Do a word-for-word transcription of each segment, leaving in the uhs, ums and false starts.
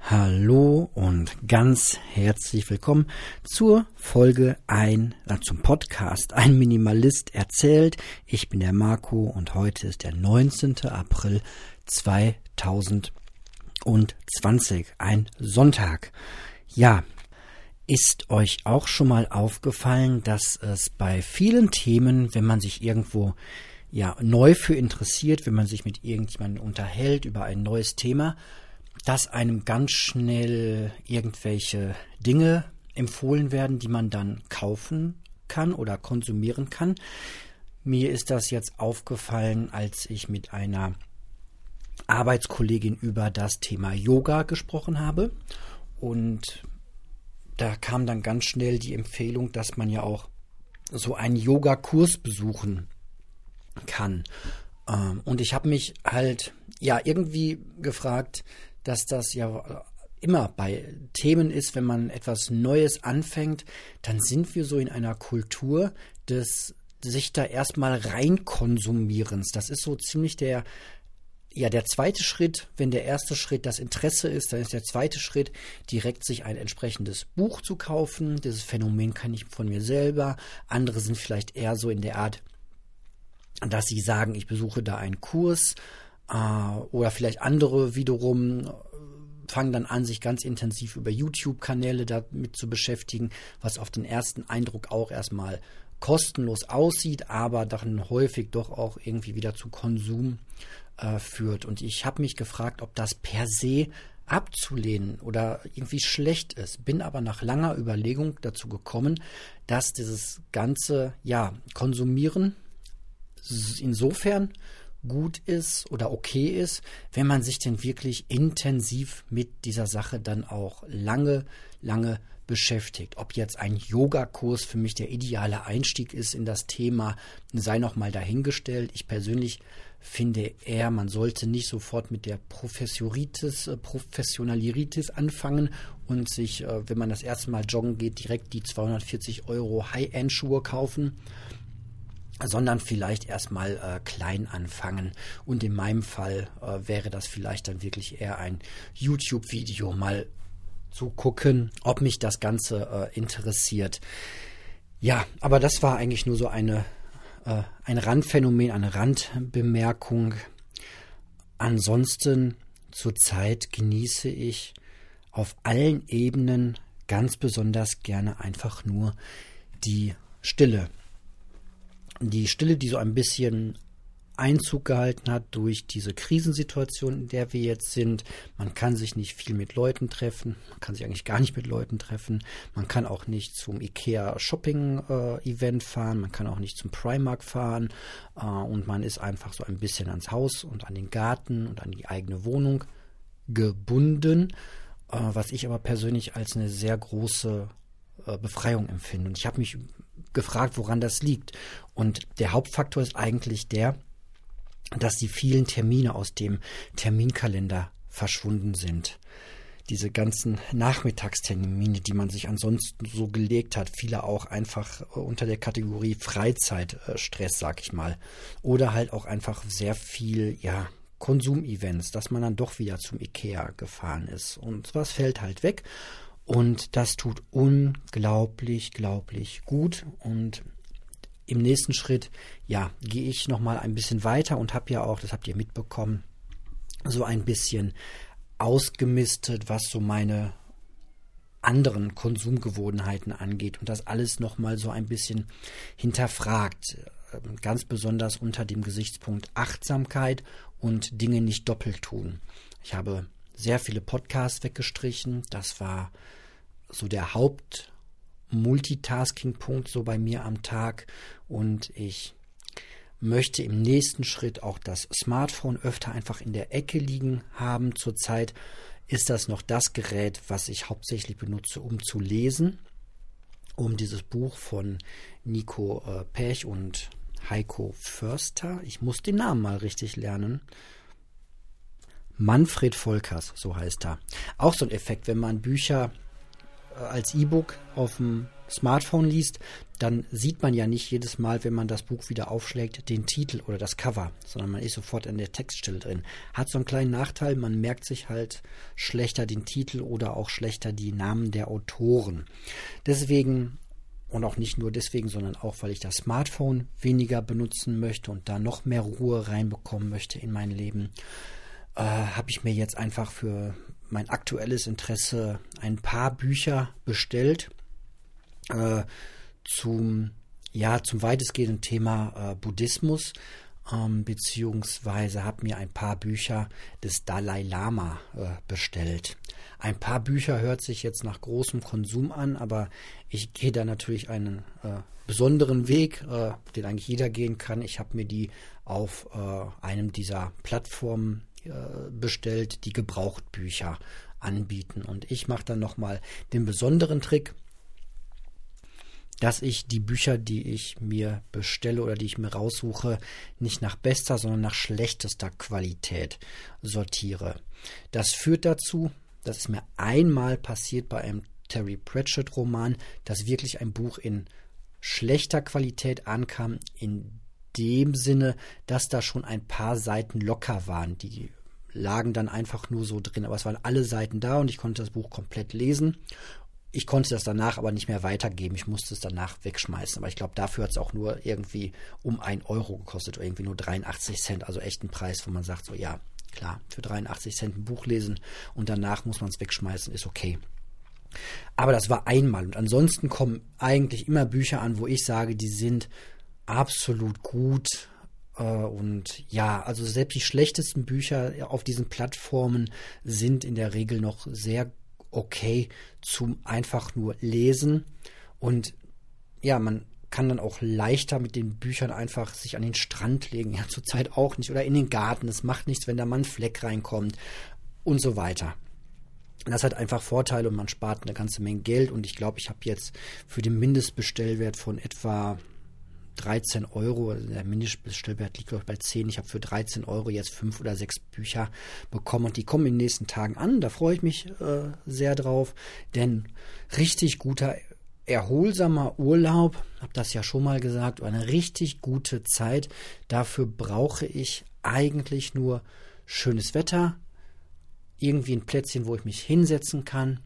Hallo und ganz herzlich willkommen zur Folge ein, äh, zum Podcast Ein Minimalist erzählt. Ich bin der Marco und heute ist der neunzehnten April zweitausendzwanzig, ein Sonntag. Ja, ist euch auch schon mal aufgefallen, dass es bei vielen Themen, wenn man sich irgendwo ja neu für interessiert, wenn man sich mit irgendjemandem unterhält über ein neues Thema, dass einem ganz schnell irgendwelche Dinge empfohlen werden, die man dann kaufen kann oder konsumieren kann. Mir ist das jetzt aufgefallen, als ich mit einer Arbeitskollegin über das Thema Yoga gesprochen habe. Und da kam dann ganz schnell die Empfehlung, dass man ja auch so einen Yoga-Kurs besuchen kann. Und ich habe mich halt ja irgendwie gefragt, dass das ja immer bei Themen ist, wenn man etwas Neues anfängt, dann sind wir so in einer Kultur des sich da erstmal reinkonsumierens. Das ist so ziemlich der, ja, der zweite Schritt. Wenn der erste Schritt das Interesse ist, dann ist der zweite Schritt, direkt sich ein entsprechendes Buch zu kaufen. Dieses Phänomen kann ich von mir selber. Andere sind vielleicht eher so in der Art, dass sie sagen, ich besuche da einen Kurs. Oder vielleicht andere wiederum fangen dann an, sich ganz intensiv über YouTube-Kanäle damit zu beschäftigen, was auf den ersten Eindruck auch erstmal kostenlos aussieht, aber dann häufig doch auch irgendwie wieder zu Konsum äh, führt. Und ich habe mich gefragt, ob das per se abzulehnen oder irgendwie schlecht ist. Bin aber nach langer Überlegung dazu gekommen, dass dieses ganze ja, Konsumieren insofern gut ist oder okay ist, wenn man sich denn wirklich intensiv mit dieser Sache dann auch lange, lange beschäftigt. Ob jetzt ein Yogakurs für mich der ideale Einstieg ist in das Thema, sei noch mal dahingestellt. Ich persönlich finde eher, man sollte nicht sofort mit der Professioritis, äh, Professionalitis anfangen und sich, äh, wenn man das erste Mal joggen geht, direkt die zweihundertvierzig Euro High-End-Schuhe kaufen, sondern vielleicht erstmal äh, klein anfangen. Und in meinem Fall äh, wäre das vielleicht dann wirklich eher ein YouTube-Video, mal zu gucken, ob mich das Ganze äh, interessiert. Ja, aber das war eigentlich nur so eine äh, ein Randphänomen, eine Randbemerkung. Ansonsten zurzeit genieße ich auf allen Ebenen ganz besonders gerne einfach nur die Stille. Die Stille, die so ein bisschen Einzug gehalten hat durch diese Krisensituation, in der wir jetzt sind. Man kann sich nicht viel mit Leuten treffen. Man kann sich eigentlich gar nicht mit Leuten treffen. Man kann auch nicht zum IKEA Shopping äh, Event fahren. Man kann auch nicht zum Primark fahren. Äh, und man ist einfach so ein bisschen ans Haus und an den Garten und an die eigene Wohnung gebunden. Äh, was ich aber persönlich als eine sehr große äh, Befreiung empfinde. Und ich habe mich gefragt, woran das liegt. Und der Hauptfaktor ist eigentlich der, dass die vielen Termine aus dem Terminkalender verschwunden sind. Diese ganzen Nachmittagstermine, die man sich ansonsten so gelegt hat, viele auch einfach unter der Kategorie Freizeitstress, sag ich mal. Oder halt auch einfach sehr viel, ja, Konsumevents, dass man dann doch wieder zum IKEA gefahren ist. Und was fällt halt weg. Und das tut unglaublich, glaublich gut. Und im nächsten Schritt, ja, gehe ich nochmal ein bisschen weiter und habe ja auch, das habt ihr mitbekommen, so ein bisschen ausgemistet, was so meine anderen Konsumgewohnheiten angeht und das alles nochmal so ein bisschen hinterfragt. Ganz besonders unter dem Gesichtspunkt Achtsamkeit und Dinge nicht doppelt tun. Ich habe sehr viele Podcasts weggestrichen. Das war so der Haupt-Multitasking-Punkt so bei mir am Tag. Und ich möchte im nächsten Schritt auch das Smartphone öfter einfach in der Ecke liegen haben. Zurzeit ist das noch das Gerät, was ich hauptsächlich benutze, um zu lesen. Um dieses Buch von Nico äh, Pech und Heiko Förster. Ich muss den Namen mal richtig lernen. Manfred Volkers, so heißt er. Auch so ein Effekt, wenn man Bücher als E-Book auf dem Smartphone liest, dann sieht man ja nicht jedes Mal, wenn man das Buch wieder aufschlägt, den Titel oder das Cover, sondern man ist sofort in der Textstelle drin. Hat so einen kleinen Nachteil, man merkt sich halt schlechter den Titel oder auch schlechter die Namen der Autoren. Deswegen, und auch nicht nur deswegen, sondern auch, weil ich das Smartphone weniger benutzen möchte und da noch mehr Ruhe reinbekommen möchte in mein Leben, äh, habe ich mir jetzt einfach für mein aktuelles Interesse ein paar Bücher bestellt äh, zum, ja, zum weitestgehenden Thema äh, Buddhismus, ähm, beziehungsweise habe mir ein paar Bücher des Dalai Lama äh, bestellt. Ein paar Bücher hört sich jetzt nach großem Konsum an, aber ich gehe da natürlich einen äh, besonderen Weg, äh, den eigentlich jeder gehen kann. Ich habe mir die auf äh, einem dieser Plattformen bestellt, die Gebrauchtbücher anbieten. Und ich mache dann nochmal den besonderen Trick, dass ich die Bücher, die ich mir bestelle oder die ich mir raussuche, nicht nach bester, sondern nach schlechtester Qualität sortiere. Das führt dazu, das ist mir einmal passiert bei einem Terry Pratchett-Roman, dass wirklich ein Buch in schlechter Qualität ankam, in dem Sinne, dass da schon ein paar Seiten locker waren. Die lagen dann einfach nur so drin, aber es waren alle Seiten da und ich konnte das Buch komplett lesen. Ich konnte das danach aber nicht mehr weitergeben. Ich musste es danach wegschmeißen. Aber ich glaube, dafür hat es auch nur irgendwie um ein Euro gekostet oder irgendwie nur dreiundachtzig Cent. Also echt ein Preis, wo man sagt, so ja, klar, für dreiundachtzig Cent ein Buch lesen und danach muss man es wegschmeißen, ist okay. Aber das war einmal. Und ansonsten kommen eigentlich immer Bücher an, wo ich sage, die sind absolut gut. Und ja, also selbst die schlechtesten Bücher auf diesen Plattformen sind in der Regel noch sehr okay zum einfach nur lesen. Und ja, man kann dann auch leichter mit den Büchern einfach sich an den Strand legen. Ja, zurzeit auch nicht. Oder in den Garten. Es macht nichts, wenn da mal ein Fleck reinkommt und so weiter. Das hat einfach Vorteile und man spart eine ganze Menge Geld. Und ich glaube, ich habe jetzt für den Mindestbestellwert von etwa dreizehn Euro, also der Mindestbestellwert liegt, glaube ich, bei zehn. Ich habe für dreizehn Euro jetzt fünf oder sechs Bücher bekommen und die kommen in den nächsten Tagen an. Da freue ich mich äh, sehr drauf, denn richtig guter, erholsamer Urlaub, habe das ja schon mal gesagt, eine richtig gute Zeit. Dafür brauche ich eigentlich nur schönes Wetter, irgendwie ein Plätzchen, wo ich mich hinsetzen kann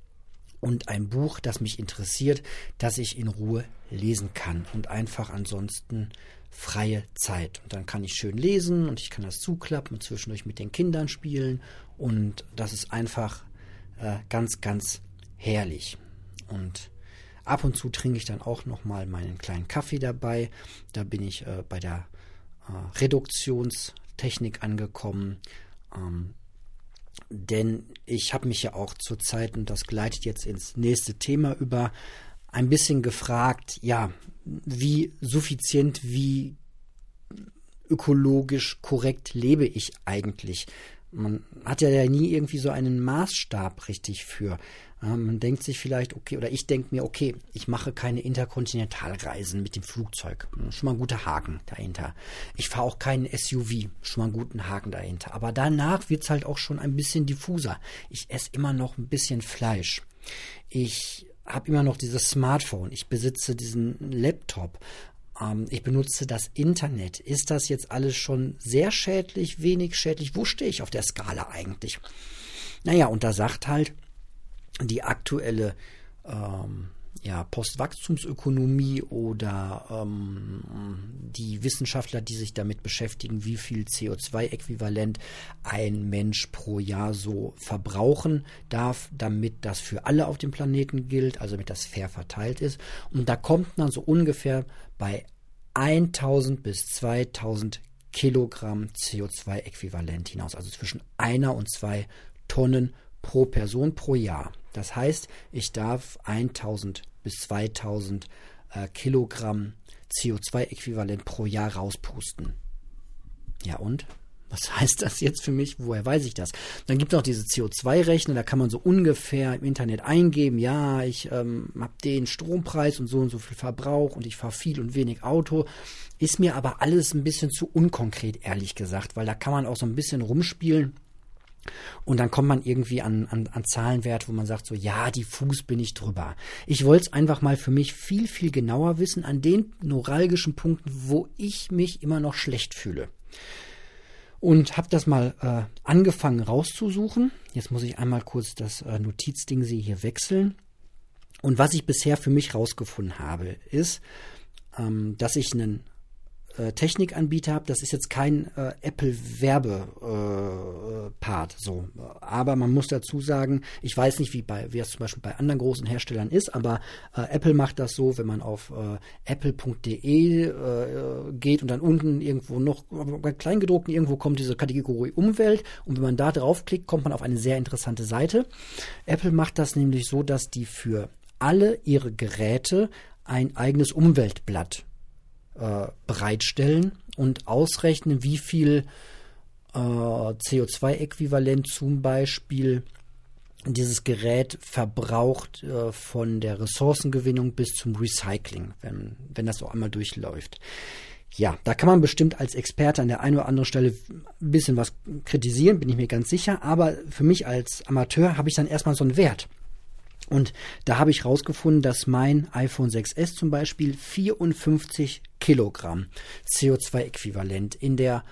und ein Buch, das mich interessiert, das ich in Ruhe lesen kann und einfach ansonsten freie Zeit. Und dann kann ich schön lesen und ich kann das zuklappen und zwischendurch mit den Kindern spielen und das ist einfach äh, ganz, ganz herrlich. Und ab und zu trinke ich dann auch nochmal meinen kleinen Kaffee dabei. Da bin ich äh, bei der äh, Reduktionstechnik angekommen. Ähm, Denn ich habe mich ja auch zurzeit, und das gleitet jetzt ins nächste Thema über, ein bisschen gefragt, ja, wie suffizient, wie ökologisch korrekt lebe ich eigentlich? Man hat ja nie irgendwie so einen Maßstab richtig für. Man denkt sich vielleicht, okay, oder ich denke mir, okay, ich mache keine Interkontinentalreisen mit dem Flugzeug. Schon mal ein guter Haken dahinter. Ich fahre auch keinen S U V. Schon mal einen guten Haken dahinter. Aber danach wird es halt auch schon ein bisschen diffuser. Ich esse immer noch ein bisschen Fleisch. Ich habe immer noch dieses Smartphone. Ich besitze diesen Laptop. Ähm, ich benutze das Internet. Ist das jetzt alles schon sehr schädlich, wenig schädlich? Wo stehe ich auf der Skala eigentlich? Naja, und da sagt halt die aktuelle ähm, ja, Postwachstumsökonomie oder ähm, die Wissenschaftler, die sich damit beschäftigen, wie viel C O zwei Äquivalent ein Mensch pro Jahr so verbrauchen darf, damit das für alle auf dem Planeten gilt, also damit das fair verteilt ist. Und da kommt man so ungefähr bei tausend bis zweitausend Kilogramm C O zwei Äquivalent hinaus, also zwischen einer und zwei Tonnen pro Person pro Jahr. Das heißt, ich darf tausend bis zweitausend äh, Kilogramm C O zwei Äquivalent pro Jahr rauspusten. Ja und? Was heißt das jetzt für mich? Woher weiß ich das? Dann gibt es noch diese C O zwei Rechner, da kann man so ungefähr im Internet eingeben, ja, ich ähm, habe den Strompreis und so und so viel Verbrauch und ich fahre viel und wenig Auto. Ist mir aber alles ein bisschen zu unkonkret, ehrlich gesagt, weil da kann man auch so ein bisschen rumspielen. Und dann kommt man irgendwie an, an, an Zahlenwert, wo man sagt so, ja, diffus bin ich drüber. Ich wollte es einfach mal für mich viel, viel genauer wissen an den neuralgischen Punkten, wo ich mich immer noch schlecht fühle. Und habe das mal äh, angefangen rauszusuchen. Jetzt muss ich einmal kurz das äh, Notizding hier wechseln. Und was ich bisher für mich rausgefunden habe, ist, ähm, dass ich einen äh, Technikanbieter habe. Das ist jetzt kein äh, Apple-Werbe-Part, äh, so. Aber man muss dazu sagen, ich weiß nicht, wie bei, wie es zum Beispiel bei anderen großen Herstellern ist, aber äh, Apple macht das so, wenn man auf äh, apple punkt de äh, geht und dann unten irgendwo noch, bei Kleingedruckten irgendwo kommt diese Kategorie Umwelt und wenn man da draufklickt, kommt man auf eine sehr interessante Seite. Apple macht das nämlich so, dass die für alle ihre Geräte ein eigenes Umweltblatt äh, bereitstellen und ausrechnen, wie viel äh, C O zwei Äquivalent zum Beispiel dieses Gerät verbraucht äh, von der Ressourcengewinnung bis zum Recycling, wenn, wenn das so einmal durchläuft. Ja, da kann man bestimmt als Experte an der einen oder anderen Stelle ein bisschen was kritisieren, bin ich mir ganz sicher, aber für mich als Amateur habe ich dann erstmal so einen Wert. Und da habe ich rausgefunden, dass mein iPhone sechs S zum Beispiel vierundfünfzig Kilogramm C O zwei Äquivalent in der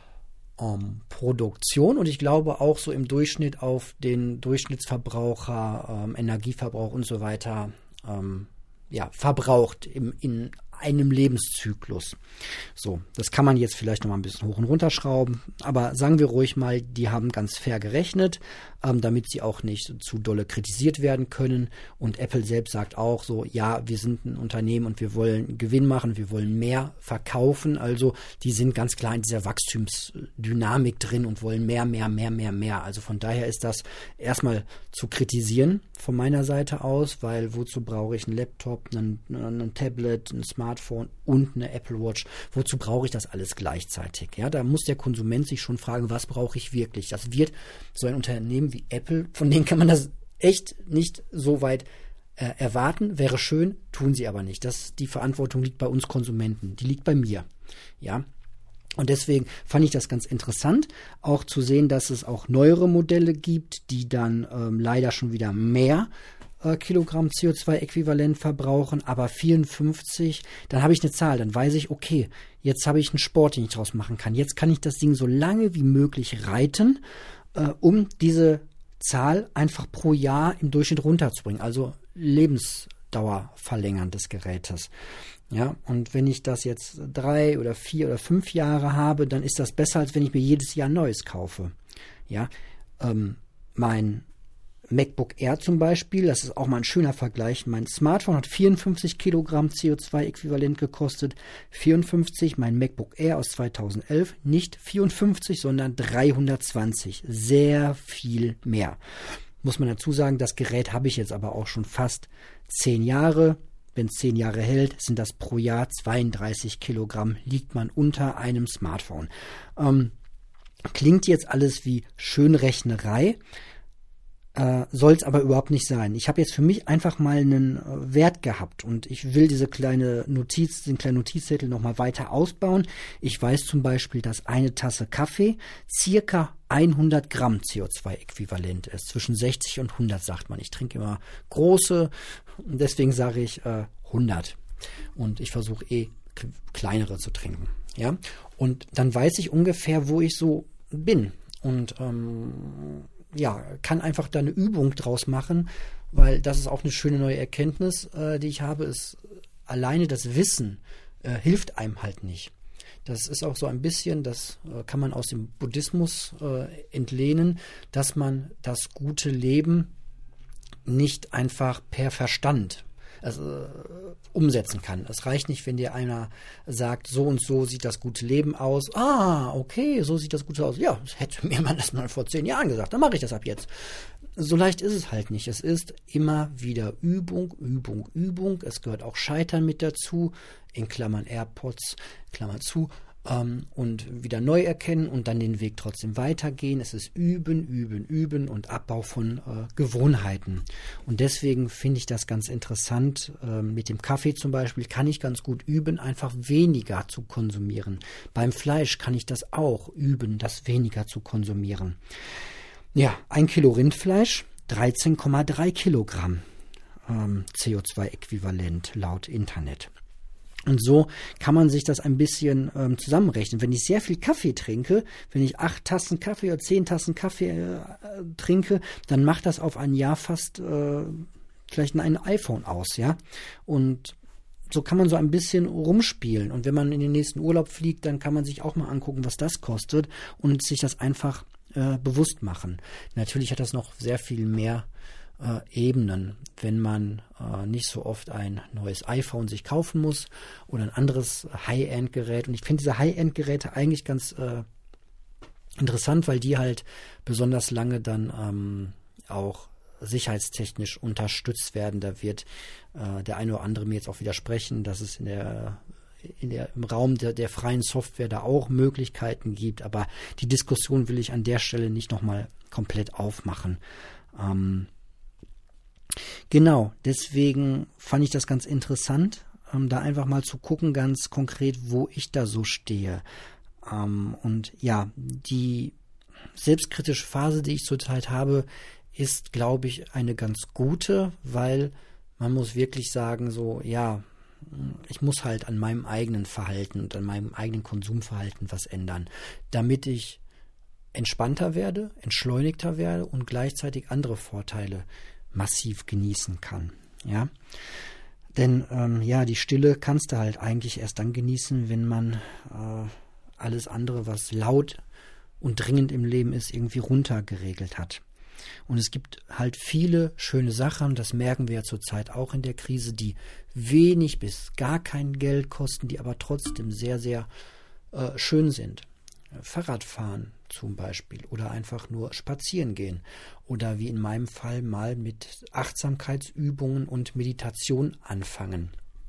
ähm, Produktion und ich glaube auch so im Durchschnitt auf den Durchschnittsverbraucher, ähm, Energieverbrauch und so weiter ähm, ja, verbraucht im, in einem Lebenszyklus. So, das kann man jetzt vielleicht noch mal ein bisschen hoch und runter schrauben, aber sagen wir ruhig mal, die haben ganz fair gerechnet, ähm, damit sie auch nicht zu dolle kritisiert werden können und Apple selbst sagt auch so, ja, wir sind ein Unternehmen und wir wollen Gewinn machen, wir wollen mehr verkaufen, also die sind ganz klar in dieser Wachstumsdynamik drin und wollen mehr, mehr, mehr, mehr, mehr, also von daher ist das erstmal zu kritisieren von meiner Seite aus, weil wozu brauche ich einen Laptop, einen, einen Tablet, ein Smartphone und eine Apple Watch. Wozu brauche ich das alles gleichzeitig? Ja, da muss der Konsument sich schon fragen, was brauche ich wirklich? Das wird so ein Unternehmen wie Apple, von denen kann man das echt nicht so weit äh, erwarten. Wäre schön, tun sie aber nicht. Das, die Verantwortung liegt bei uns Konsumenten. Die liegt bei mir. Ja. Und deswegen fand ich das ganz interessant, auch zu sehen, dass es auch neuere Modelle gibt, die dann ähm, leider schon wieder mehr Kilogramm C O zwei Äquivalent verbrauchen, aber vierundfünfzig, dann habe ich eine Zahl, dann weiß ich, okay, jetzt habe ich einen Sport, den ich draus machen kann. Jetzt kann ich das Ding so lange wie möglich reiten, äh, um diese Zahl einfach pro Jahr im Durchschnitt runterzubringen, also Lebensdauer verlängern des Gerätes. Ja, und wenn ich das jetzt drei oder vier oder fünf Jahre habe, dann ist das besser, als wenn ich mir jedes Jahr ein neues kaufe. Ja, ähm, mein MacBook Air zum Beispiel, das ist auch mal ein schöner Vergleich. Mein Smartphone hat vierundfünfzig Kilogramm C O zwei Äquivalent gekostet. vierundfünfzig, mein MacBook Air aus zweitausendelf, nicht vierundfünfzig, sondern dreihundertzwanzig. Sehr viel mehr. Muss man dazu sagen, das Gerät habe ich jetzt aber auch schon fast zehn Jahre. Wenn es zehn Jahre hält, sind das pro Jahr zweiunddreißig Kilogramm, liegt man unter einem Smartphone. Ähm, klingt jetzt alles wie Schönrechnerei. Äh, soll es aber überhaupt nicht sein. Ich habe jetzt für mich einfach mal einen äh, Wert gehabt und ich will diese kleine Notiz, den kleinen Notizzettel nochmal weiter ausbauen. Ich weiß zum Beispiel, dass eine Tasse Kaffee circa hundert Gramm C O zwei Äquivalent ist. Zwischen sechzig und hundert sagt man. Ich trinke immer große und deswegen sage ich äh, hundert. Und ich versuche eh k- kleinere zu trinken. Ja? Und dann weiß ich ungefähr, wo ich so bin. Und ähm, ja, kann einfach da eine Übung draus machen, weil das ist auch eine schöne neue Erkenntnis, äh, die ich habe, ist alleine das Wissen äh, hilft einem halt nicht. Das ist auch so ein bisschen, das äh, kann man aus dem Buddhismus äh, entlehnen, dass man das gute Leben nicht einfach per Verstand also, äh, umsetzen kann. Es reicht nicht, wenn dir einer sagt, so und so sieht das gute Leben aus. Ah, okay, so sieht das Gute aus. Ja, hätte mir man das mal vor zehn Jahren gesagt, dann mache ich das ab jetzt. So leicht ist es halt nicht. Es ist immer wieder Übung, Übung, Übung. Es gehört auch Scheitern mit dazu, in Klammern AirPods, Klammer zu, ähm, und wieder neu erkennen und dann den Weg trotzdem weitergehen. Es ist Üben, Üben, Üben und Abbau von äh, Gewohnheiten. Und deswegen finde ich das ganz interessant. Äh, mit dem Kaffee zum Beispiel kann ich ganz gut üben, einfach weniger zu konsumieren. Beim Fleisch kann ich das auch üben, das weniger zu konsumieren. Ja, ein Kilo Rindfleisch, dreizehn Komma drei Kilogramm ähm, C O zwei Äquivalent laut Internet. Und so kann man sich das ein bisschen ähm, zusammenrechnen. Wenn ich sehr viel Kaffee trinke, wenn ich acht Tassen Kaffee oder zehn Tassen Kaffee äh, trinke, dann macht das auf ein Jahr fast äh, vielleicht ein iPhone aus, ja. Und so kann man so ein bisschen rumspielen. Und wenn man in den nächsten Urlaub fliegt, dann kann man sich auch mal angucken, was das kostet und sich das einfach äh, bewusst machen. Natürlich hat das noch sehr viel mehr Äh, Ebenen, wenn man äh, nicht so oft ein neues iPhone sich kaufen muss oder ein anderes High-End-Gerät. Und ich finde diese High-End-Geräte eigentlich ganz äh, interessant, weil die halt besonders lange dann ähm, auch sicherheitstechnisch unterstützt werden. Da wird äh, der eine oder andere mir jetzt auch widersprechen, dass es in der in der, im Raum der, der freien Software da auch Möglichkeiten gibt. Aber die Diskussion will ich an der Stelle nicht nochmal komplett aufmachen. Ähm, Genau, deswegen fand ich das ganz interessant, ähm, da einfach mal zu gucken, ganz konkret, wo ich da so stehe. Ähm, und ja, die selbstkritische Phase, die ich zurzeit habe, ist, glaube ich, eine ganz gute, weil man muss wirklich sagen, so, ja, ich muss halt an meinem eigenen Verhalten und an meinem eigenen Konsumverhalten was ändern, damit ich entspannter werde, entschleunigter werde und gleichzeitig andere Vorteile massiv genießen kann, ja. Denn ähm, ja, die Stille kannst du halt eigentlich erst dann genießen, wenn man äh, alles andere, was laut und dringend im Leben ist, irgendwie runtergeregelt hat. Und es gibt halt viele schöne Sachen, das merken wir ja zurzeit auch in der Krise, die wenig bis gar kein Geld kosten, die aber trotzdem sehr, sehr äh, schön sind. Fahrradfahren zum Beispiel oder einfach nur spazieren gehen oder wie in meinem Fall mal mit Achtsamkeitsübungen und Meditation anfangen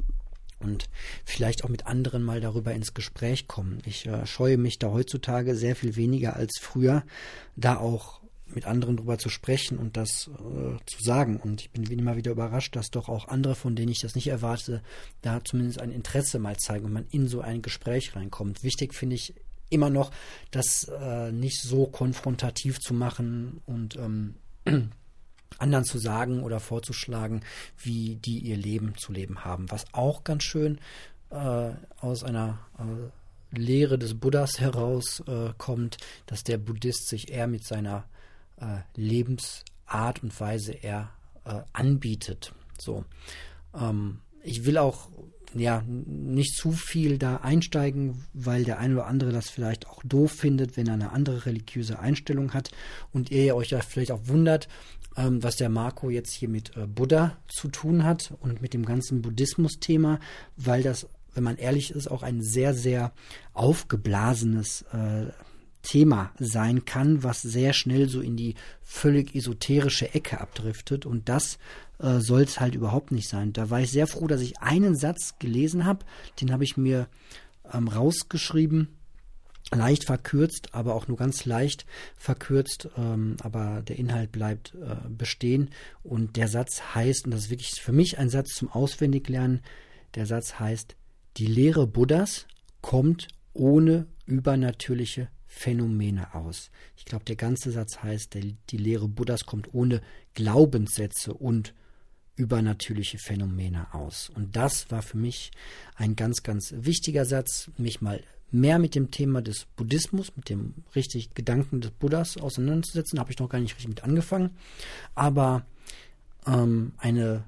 und vielleicht auch mit anderen mal darüber ins Gespräch kommen. Ich äh, scheue mich da heutzutage sehr viel weniger als früher, da auch mit anderen drüber zu sprechen und das äh, zu sagen. Und ich bin immer wieder überrascht, dass doch auch andere, von denen ich das nicht erwarte, da zumindest ein Interesse mal zeigen und man in so ein Gespräch reinkommt. Wichtig finde ich immer noch, das äh, nicht so konfrontativ zu machen und ähm, anderen zu sagen oder vorzuschlagen, wie die ihr Leben zu leben haben. Was auch ganz schön äh, aus einer äh, Lehre des Buddhas heraus äh, kommt, dass der Buddhist sich eher mit seiner äh, Lebensart und Weise eher äh, anbietet. So, ähm, ich will auch ja, nicht zu viel da einsteigen, weil der eine oder andere das vielleicht auch doof findet, wenn er eine andere religiöse Einstellung hat und ihr euch ja vielleicht auch wundert, ähm, was der Marco jetzt hier mit äh, Buddha zu tun hat und mit dem ganzen Buddhismus-Thema, weil das, wenn man ehrlich ist, auch ein sehr, sehr aufgeblasenes äh, Thema sein kann, was sehr schnell so in die völlig esoterische Ecke abdriftet und das äh, soll es halt überhaupt nicht sein. Da war ich sehr froh, dass ich einen Satz gelesen habe, den habe ich mir ähm, rausgeschrieben, leicht verkürzt, aber auch nur ganz leicht verkürzt, ähm, aber der Inhalt bleibt äh, bestehen und der Satz heißt, und das ist wirklich für mich ein Satz zum Auswendiglernen, der Satz heißt, die Lehre Buddhas kommt ohne übernatürliche Phänomene aus. Ich glaube, der ganze Satz heißt, der, die Lehre Buddhas kommt ohne Glaubenssätze und übernatürliche Phänomene aus. Und das war für mich ein ganz, ganz wichtiger Satz, mich mal mehr mit dem Thema des Buddhismus, mit dem richtig Gedanken des Buddhas auseinanderzusetzen. Da habe ich noch gar nicht richtig mit angefangen. Aber ähm, eine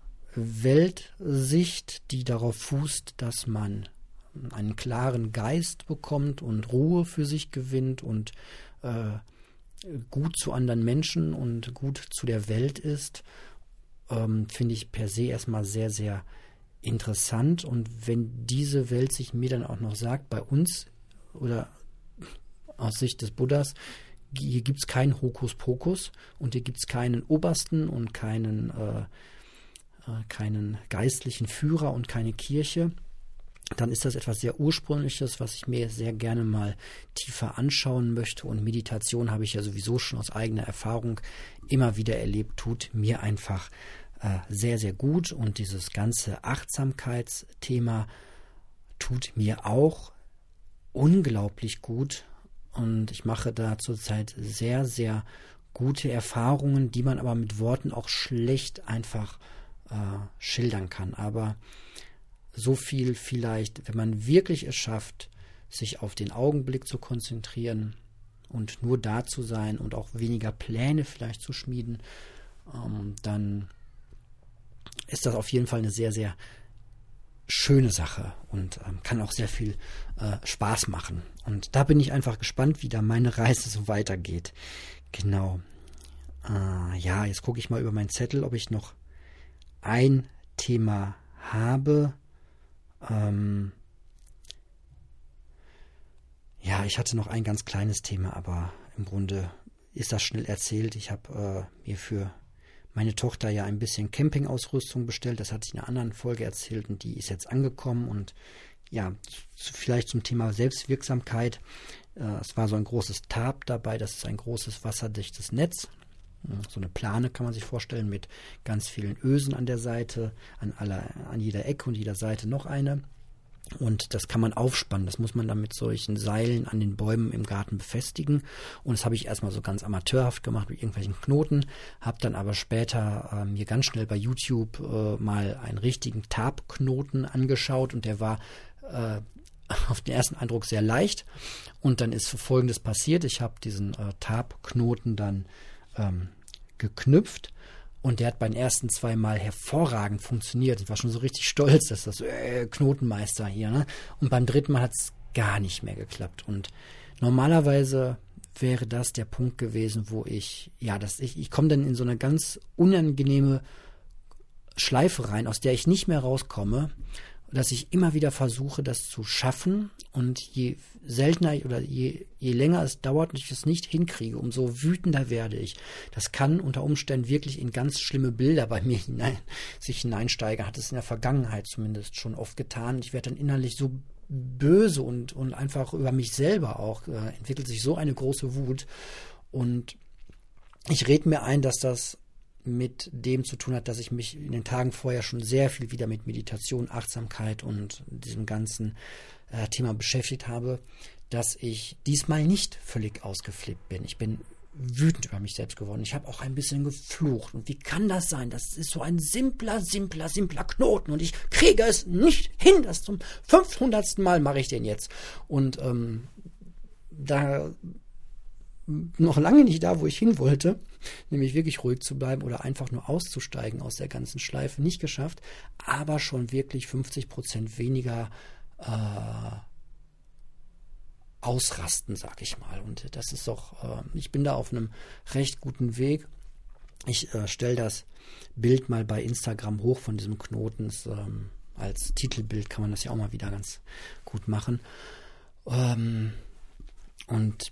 Weltsicht, die darauf fußt, dass man einen klaren Geist bekommt und Ruhe für sich gewinnt und äh, gut zu anderen Menschen und gut zu der Welt ist, ähm, finde ich per se erstmal sehr, sehr interessant. Und wenn diese Welt sich mir dann auch noch sagt, bei uns oder aus Sicht des Buddhas, hier gibt es keinen Hokuspokus und hier gibt es keinen Obersten und keinen, äh, äh, keinen geistlichen Führer und keine Kirche, dann ist das etwas sehr Ursprüngliches, was ich mir sehr gerne mal tiefer anschauen möchte. Und Meditation habe ich ja sowieso schon aus eigener Erfahrung immer wieder erlebt, tut mir einfach äh, sehr, sehr gut. Und dieses ganze Achtsamkeitsthema tut mir auch unglaublich gut. Und ich mache da zurzeit sehr, sehr gute Erfahrungen, die man aber mit Worten auch schlecht einfach äh, schildern kann. Aber so viel vielleicht, wenn man wirklich es schafft, sich auf den Augenblick zu konzentrieren und nur da zu sein und auch weniger Pläne vielleicht zu schmieden, ähm, dann ist das auf jeden Fall eine sehr, sehr schöne Sache und ähm, kann auch sehr viel äh, Spaß machen. Und da bin ich einfach gespannt, wie da meine Reise so weitergeht. Genau. Äh, ja, jetzt gucke ich mal über meinen Zettel, ob ich noch ein Thema habe. Ähm, ja, ich hatte noch ein ganz kleines Thema, aber im Grunde ist das schnell erzählt. Ich habe äh, mir für meine Tochter ja ein bisschen Campingausrüstung bestellt. Das hatte ich in einer anderen Folge erzählt und die ist jetzt angekommen. Und ja, vielleicht zum Thema Selbstwirksamkeit. Äh, es war so ein großes Tarp dabei. Das ist ein großes wasserdichtes Netz. So eine Plane kann man sich vorstellen mit ganz vielen Ösen an der Seite, an, aller, an jeder Ecke und jeder Seite noch eine. Und das kann man aufspannen. Das muss man dann mit solchen Seilen an den Bäumen im Garten befestigen. Und das habe ich erstmal so ganz amateurhaft gemacht mit irgendwelchen Knoten. Habe dann aber später äh, mir ganz schnell bei YouTube äh, mal einen richtigen Tarpknoten angeschaut. Und der war äh, auf den ersten Eindruck sehr leicht. Und dann ist Folgendes passiert. Ich habe diesen äh, Tarpknoten dann ähm, geknüpft. Und der hat beim ersten zwei Mal hervorragend funktioniert. Ich war schon so richtig stolz, dass das äh, Knotenmeister hier. Ne? Und beim dritten Mal hat es gar nicht mehr geklappt. Und normalerweise wäre das der Punkt gewesen, wo ich, ja, dass ich, ich komme dann in so eine ganz unangenehme Schleife rein, aus der ich nicht mehr rauskomme, dass ich immer wieder versuche, das zu schaffen. Und je seltener oder je, je länger es dauert und ich es nicht hinkriege, umso wütender werde ich. Das kann unter Umständen wirklich in ganz schlimme Bilder bei mir hinein, sich hineinsteigern. Hat es in der Vergangenheit zumindest schon oft getan. Ich werde dann innerlich so böse und, und einfach über mich selber auch, äh, entwickelt sich so eine große Wut. Und ich rede mir ein, dass das mit dem zu tun hat, dass ich mich in den Tagen vorher schon sehr viel wieder mit Meditation, Achtsamkeit und diesem ganzen äh, Thema beschäftigt habe, dass ich diesmal nicht völlig ausgeflippt bin. Ich bin wütend über mich selbst geworden. Ich habe auch ein bisschen geflucht. Und wie kann das sein? Das ist so ein simpler, simpler, simpler Knoten und ich kriege es nicht hin. Das zum fünfhundertsten Mal mache ich den jetzt. Und ähm, da noch lange nicht da, wo ich hin wollte, nämlich wirklich ruhig zu bleiben oder einfach nur auszusteigen aus der ganzen Schleife, nicht geschafft, aber schon wirklich fünfzig Prozent weniger äh, ausrasten, sag ich mal. Und das ist doch, äh, ich bin da auf einem recht guten Weg. Ich äh, stelle das Bild mal bei Instagram hoch von diesem Knoten. Das, ähm, als Titelbild kann man das ja auch mal wieder ganz gut machen. Ähm, und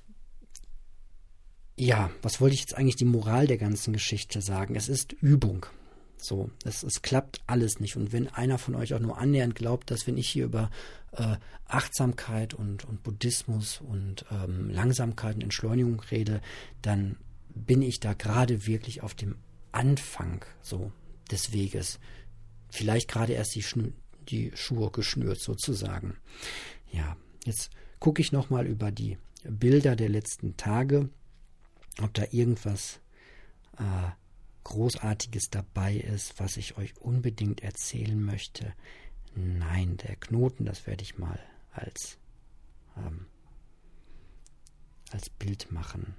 ja, was wollte ich jetzt eigentlich die Moral der ganzen Geschichte sagen? Es ist Übung. So, es, es klappt alles nicht. Und wenn einer von euch auch nur annähernd glaubt, dass wenn ich hier über äh, Achtsamkeit und, und Buddhismus und ähm, Langsamkeit und Entschleunigung rede, dann bin ich da gerade wirklich auf dem Anfang so des Weges. Vielleicht gerade erst die, Schnü- die Schuhe geschnürt sozusagen. Ja, jetzt gucke ich nochmal über die Bilder der letzten Tage, ob da irgendwas äh, Großartiges dabei ist, was ich euch unbedingt erzählen möchte. Nein, der Knoten, das werde ich mal als, ähm, als Bild machen.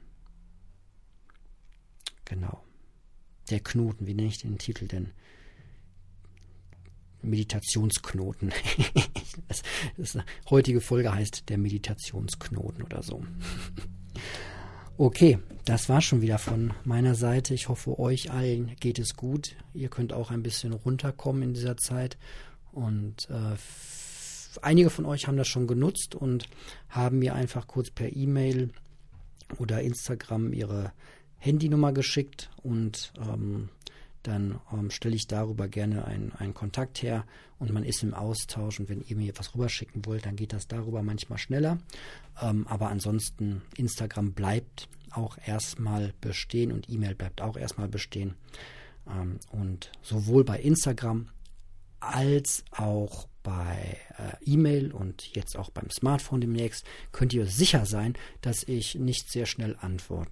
Genau. Der Knoten, wie nenne ich den Titel denn? Meditationsknoten. das, das, heutige Folge heißt der Meditationsknoten oder so. Okay, das war schon wieder von meiner Seite. Ich hoffe, euch allen geht es gut. Ihr könnt auch ein bisschen runterkommen in dieser Zeit. Und äh, f- einige von euch haben das schon genutzt und haben mir einfach kurz per E-Mail oder Instagram ihre Handynummer geschickt. Und ähm, dann ähm, stelle ich darüber gerne einen, einen Kontakt her und man ist im Austausch. Und wenn ihr mir was rüberschicken wollt, dann geht das darüber manchmal schneller. Ähm, aber ansonsten, Instagram bleibt auch erstmal bestehen und E-Mail bleibt auch erstmal bestehen. Ähm, und sowohl bei Instagram als auch bei äh, E-Mail und jetzt auch beim Smartphone demnächst könnt ihr sicher sein, dass ich nicht sehr schnell antworte.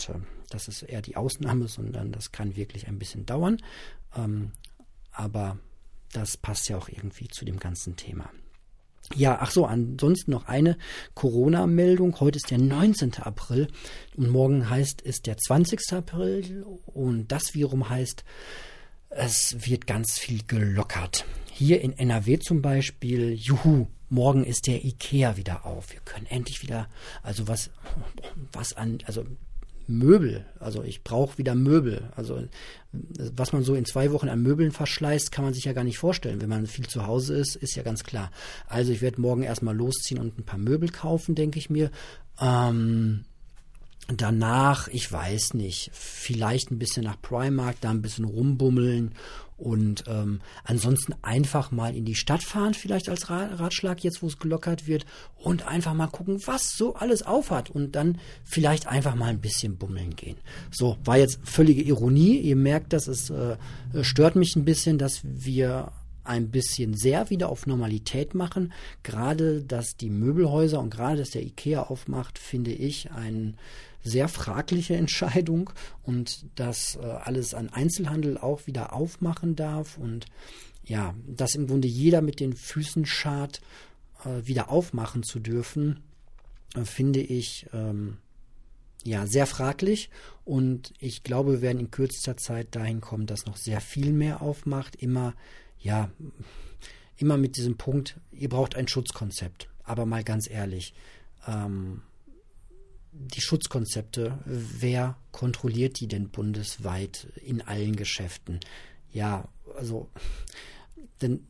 das ist eher die Ausnahme, sondern das kann wirklich ein bisschen dauern. Ähm, aber das passt ja auch irgendwie zu dem ganzen Thema. Ja, ach so, ansonsten noch eine Corona-Meldung. Heute ist der neunzehnten April und morgen heißt es der zwanzigsten April und das wiederum heißt, es wird ganz viel gelockert. Hier in N R W zum Beispiel, juhu, morgen ist der IKEA wieder auf. Wir können endlich wieder, also was, was an, also Möbel, also ich brauche wieder Möbel. Also was man so in zwei Wochen an Möbeln verschleißt, kann man sich ja gar nicht vorstellen. Wenn man viel zu Hause ist, ist ja ganz klar. Also ich werde morgen erstmal losziehen und ein paar Möbel kaufen, denke ich mir. Ähm, danach, ich weiß nicht, vielleicht ein bisschen nach Primark, da ein bisschen rumbummeln und ähm, ansonsten einfach mal in die Stadt fahren, vielleicht als Ratschlag jetzt, wo es gelockert wird und einfach mal gucken, was so alles aufhat und dann vielleicht einfach mal ein bisschen bummeln gehen. So, war jetzt völlige Ironie. Ihr merkt, dass es äh, stört mich ein bisschen, dass wir ein bisschen sehr wieder auf Normalität machen. Gerade, dass die Möbelhäuser und gerade, dass der IKEA aufmacht, finde ich eine sehr fragliche Entscheidung und dass äh, alles an Einzelhandel auch wieder aufmachen darf und ja, dass im Grunde jeder mit den Füßen schart, äh, wieder aufmachen zu dürfen, äh, finde ich ähm, ja sehr fraglich und ich glaube, wir werden in kürzester Zeit dahin kommen, dass noch sehr viel mehr aufmacht, immer ja, immer mit diesem Punkt, ihr braucht ein Schutzkonzept. Aber mal ganz ehrlich, ähm, die Schutzkonzepte, wer kontrolliert die denn bundesweit in allen Geschäften? Ja, also, denn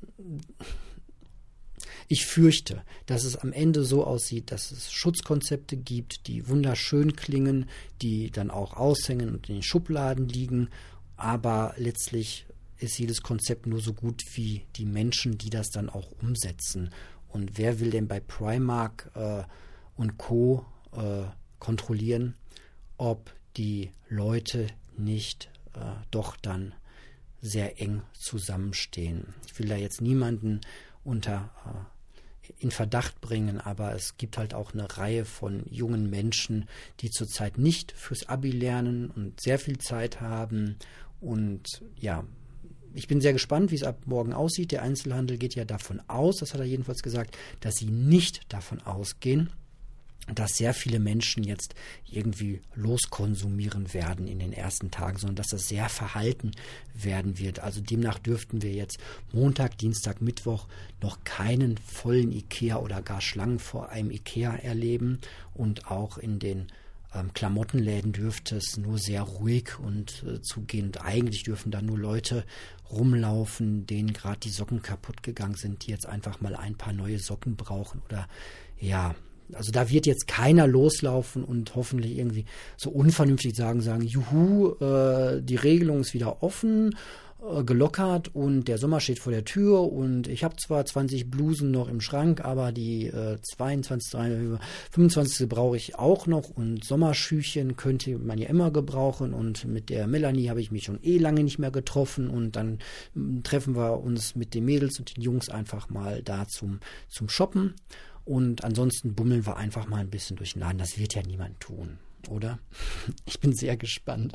ich fürchte, dass es am Ende so aussieht, dass es Schutzkonzepte gibt, die wunderschön klingen, die dann auch aushängen und in den Schubladen liegen, aber letztlich ist jedes Konzept nur so gut wie die Menschen, die das dann auch umsetzen. Und wer will denn bei Primark äh, und Co. Äh, kontrollieren, ob die Leute nicht äh, doch dann sehr eng zusammenstehen? Ich will da jetzt niemanden unter äh, in Verdacht bringen, aber es gibt halt auch eine Reihe von jungen Menschen, die zurzeit nicht fürs Abi lernen und sehr viel Zeit haben und ja, ich bin sehr gespannt, wie es ab morgen aussieht. Der Einzelhandel geht ja davon aus, das hat er jedenfalls gesagt, dass sie nicht davon ausgehen, dass sehr viele Menschen jetzt irgendwie loskonsumieren werden in den ersten Tagen, sondern dass das sehr verhalten werden wird. Also demnach dürften wir jetzt Montag, Dienstag, Mittwoch noch keinen vollen IKEA oder gar Schlangen vor einem IKEA erleben und auch in den Ähm, Klamottenläden dürfte es nur sehr ruhig und äh, zugehen. Und eigentlich dürfen da nur Leute rumlaufen, denen gerade die Socken kaputt gegangen sind, die jetzt einfach mal ein paar neue Socken brauchen. Oder ja, also da wird jetzt keiner loslaufen und hoffentlich irgendwie so unvernünftig sagen, sagen, juhu, äh, die Regelung ist wieder offen, äh, gelockert und der Sommer steht vor der Tür und ich habe zwar zwanzig Blusen noch im Schrank, aber die äh, zweiundzwanzig, dreiundzwanzig, fünfundzwanzig brauche ich auch noch und Sommerschüchen könnte man ja immer gebrauchen und mit der Melanie habe ich mich schon eh lange nicht mehr getroffen und dann m, treffen wir uns mit den Mädels und den Jungs einfach mal da zum, zum Shoppen. Und ansonsten bummeln wir einfach mal ein bisschen durch den Laden. Das wird ja niemand tun, oder? Ich bin sehr gespannt.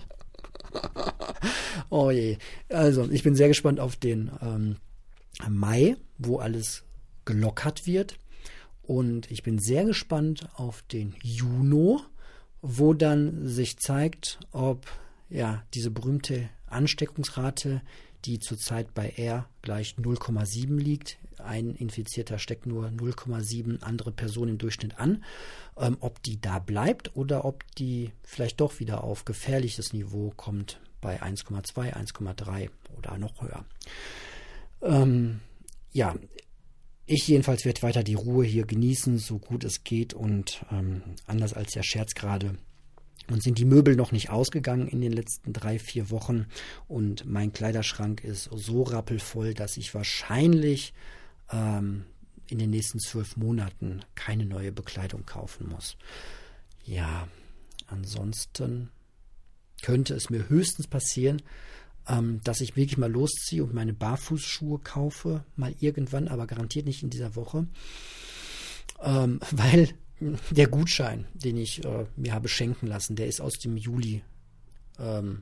Oh je. Also, ich bin sehr gespannt auf den ähm, Mai, wo alles gelockert wird. Und ich bin sehr gespannt auf den Juni, wo dann sich zeigt, ob ja diese berühmte Ansteckungsrate, die zurzeit bei R gleich null Komma sieben liegt. Ein Infizierter steckt nur null Komma sieben andere Personen im Durchschnitt an. Ähm, ob die da bleibt oder ob die vielleicht doch wieder auf gefährliches Niveau kommt bei eins Komma zwei, eins Komma drei oder noch höher. Ähm, ja, ich jedenfalls werde weiter die Ruhe hier genießen, so gut es geht und ähm, anders als der Scherz gerade. Und sind die Möbel noch nicht ausgegangen in den letzten drei, vier Wochen. Und mein Kleiderschrank ist so rappelvoll, dass ich wahrscheinlich ähm, in den nächsten zwölf Monaten keine neue Bekleidung kaufen muss. Ja, ansonsten könnte es mir höchstens passieren, ähm, dass ich wirklich mal losziehe und meine Barfußschuhe kaufe. Mal irgendwann, aber garantiert nicht in dieser Woche. Ähm, weil der Gutschein, den ich äh, mir habe schenken lassen, der ist aus dem Juli ähm,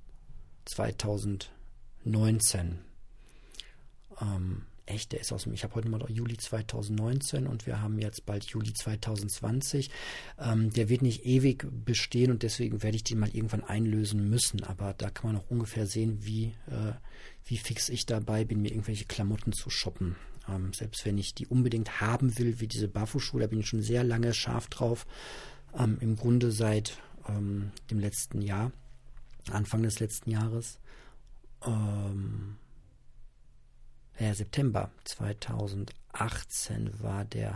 zweitausendneunzehn. Ähm, echt, der ist aus dem, ich habe heute mal Juli zweitausendneunzehn und wir haben jetzt bald Juli zweitausendzwanzig. Ähm, der wird nicht ewig bestehen und deswegen werde ich den mal irgendwann einlösen müssen. Aber da kann man auch ungefähr sehen, wie, äh, wie fix ich dabei bin, mir irgendwelche Klamotten zu shoppen. Ähm, selbst wenn ich die unbedingt haben will, wie diese Barfußschuhe, da bin ich schon sehr lange scharf drauf. Ähm, im Grunde seit ähm, dem letzten Jahr, Anfang des letzten Jahres. Ähm, ja, September zweitausendachtzehn war der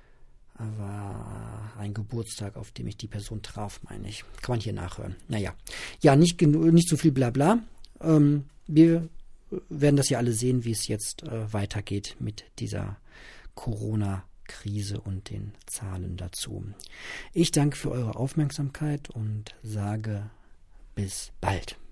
war ein Geburtstag, auf dem ich die Person traf, meine ich. Kann man hier nachhören. Naja, ja, nicht genug, nicht so viel Blabla. Ähm, wir werden das ja alle sehen, wie es jetzt äh, weitergeht mit dieser Corona-Krise und den Zahlen dazu. Ich danke für eure Aufmerksamkeit und sage bis bald.